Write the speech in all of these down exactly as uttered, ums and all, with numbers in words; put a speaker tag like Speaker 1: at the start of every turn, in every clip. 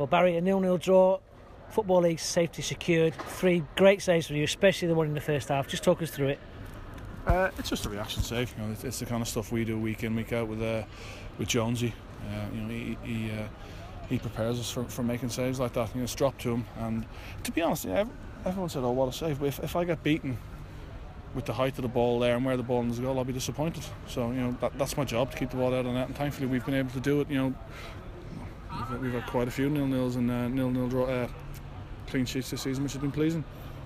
Speaker 1: Well, Barry, a nil-nil draw. Football League safety secured. Three great saves for you, especially the one in the first half. Just talk us through it.
Speaker 2: Uh, it's just a reaction save. You know, it's, it's the kind of stuff we do week in, week out with uh, with Jonesy. Uh, you know, he he, uh, he prepares us for, for making saves like that. You know, it's dropped to him, and to be honest, yeah, everyone said, "Oh, what a save!" But if, if I get beaten with the height of the ball there and where the ball in the goal, I'll be disappointed. So you know, that, that's my job, to keep the ball out of net, and thankfully we've been able to do it. You know, we've, we've had quite a few nil-nils and uh, nil-nil draw. Uh, clean sheets this season, which has been pleasing.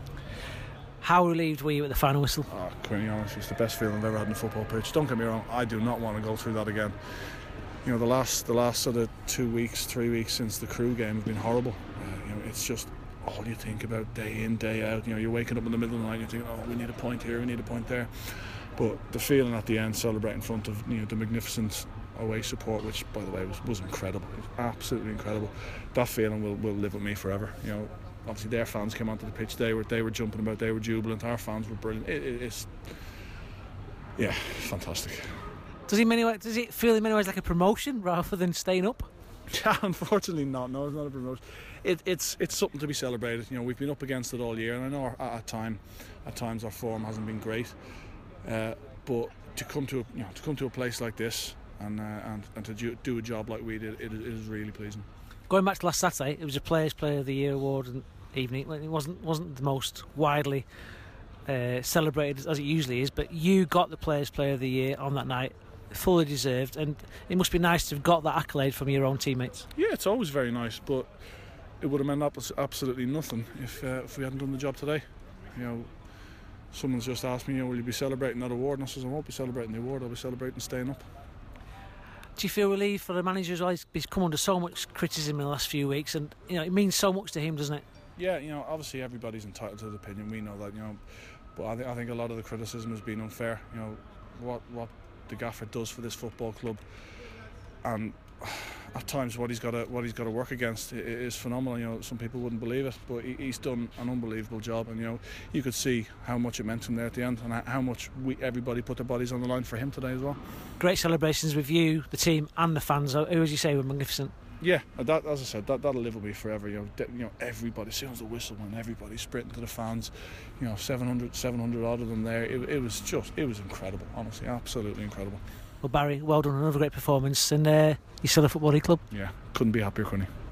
Speaker 1: How relieved were you at the final whistle?
Speaker 2: Oh, Quinny, honestly, it's the best feeling I've ever had in a football pitch. Don't get me wrong, I do not want to go through that again. You know, the last the last sort of two weeks, three weeks since the Crewe game have been horrible. Uh, you know, it's just all you think about day in, day out. You know, you're waking up in the middle of the night and you're thinking, oh, we need a point here, we need a point there. But the feeling at the end, celebrating in front of, you know, the magnificent away support, which by the way was, was incredible, it was absolutely incredible. That feeling will, will live with me forever. You know, obviously their fans came onto the pitch, they were they were jumping about, they were jubilant, our fans were brilliant. It, it, it's yeah, fantastic.
Speaker 1: Does it, in many ways, does it feel in many ways like a promotion rather than staying up?
Speaker 2: Yeah, unfortunately not. No, it's not a promotion. It, it's it's something to be celebrated. You know, we've been up against it all year, and I know our, at time, at times our form hasn't been great. Uh, but to come to a, you know to come to a place like this and uh, and and to do, do a job like we did, it, it is really pleasing.
Speaker 1: Going back to last Saturday, it was a Players' Player of the Year award and evening. It wasn't wasn't the most widely uh, celebrated as it usually is, but you got the Players' Player of the Year on that night, fully deserved, and it must be nice to have got that accolade from your own teammates.
Speaker 2: Yeah, it's always very nice, but it would have meant absolutely nothing if uh, if we hadn't done the job today. You know, someone's just asked me, you know, will you be celebrating that award? And I says, I won't be celebrating the award, I'll be celebrating staying up.
Speaker 1: Do you feel relieved for the manager as well? He's come under so much criticism in the last few weeks, and you know it means so much to him, doesn't it?
Speaker 2: Yeah, you know, obviously everybody's entitled to their opinion. We know that, you know, but I think I think a lot of the criticism has been unfair. You know, what what the gaffer does for this football club, and at times what he's got to what he's got to work against is phenomenal. You know, some people wouldn't believe it, but he's done an unbelievable job, and you know, you could see how much it meant to him there at the end, and how much we everybody put their bodies on the line for him today as well.
Speaker 1: Great celebrations with you, the team, and the fans, who, as you say, were magnificent.
Speaker 2: Yeah, that, as I said, that that'll live with me forever. You know, de- you know, everybody, as soon as the whistle went, everybody sprinting to the fans. You know, seven hundred, seven hundred odd of them there. It, it was just, it was incredible. Honestly, absolutely incredible.
Speaker 1: Well, Barry, well done, another great performance, and uh, you're still a Football League club.
Speaker 2: Yeah, couldn't be happier, Quinny.